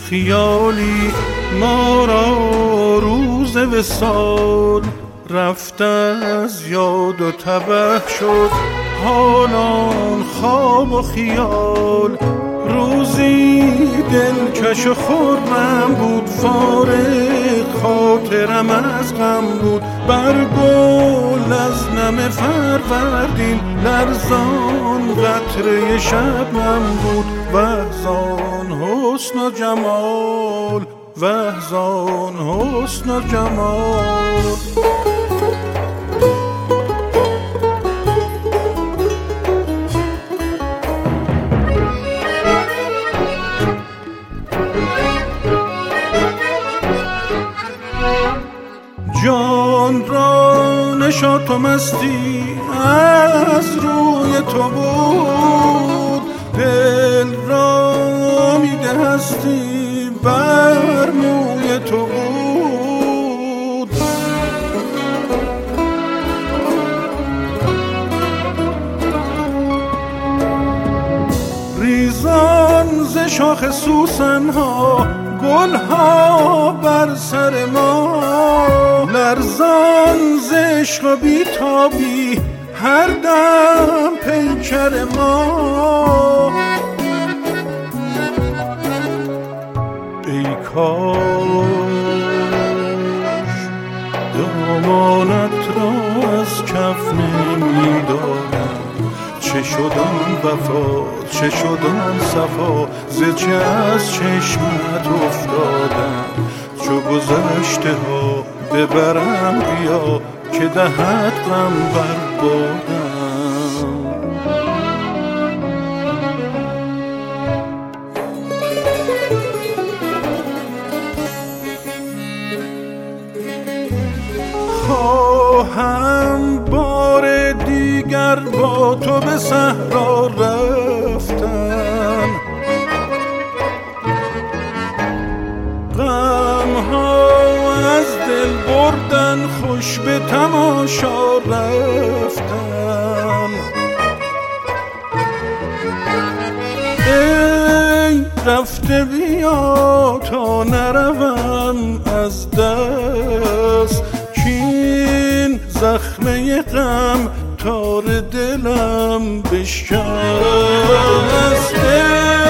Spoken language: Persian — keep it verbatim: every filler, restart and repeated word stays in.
خیالی ما را روز وصال رفت از یاد و تبه شد حالان خواب و خیال. روزی دلکش و خرم بود فارغ خاطرم از غم بود. بر گل از نم فروردین لرزان قطره شبنم بود. وحزان حسن و جمال وحزان حسن و جمال. جان را نشاط و مستی از روی تو بود. دل را امید هستی بر موی تو بود. ریزان ز شاخ سوسن ها گل ها بر سر ما. لرزان ز عشق و بی‌تابی هر دم پیکر ما. ای کاش دامانت را از کف نمی‌دادم. چه شد آن وفا چه شد آن صفا ز چه از چشمت افتادم. چو گذشته ها ببرم بیا که دهد غم بر بادم. خواهم بار دیگر با تو به صحرا رفتن. غمها از دل بردن خوش به تماشا رفتن. ای رفته بیا تا نروم از دست کین زخمه غم تار دلم بشکست.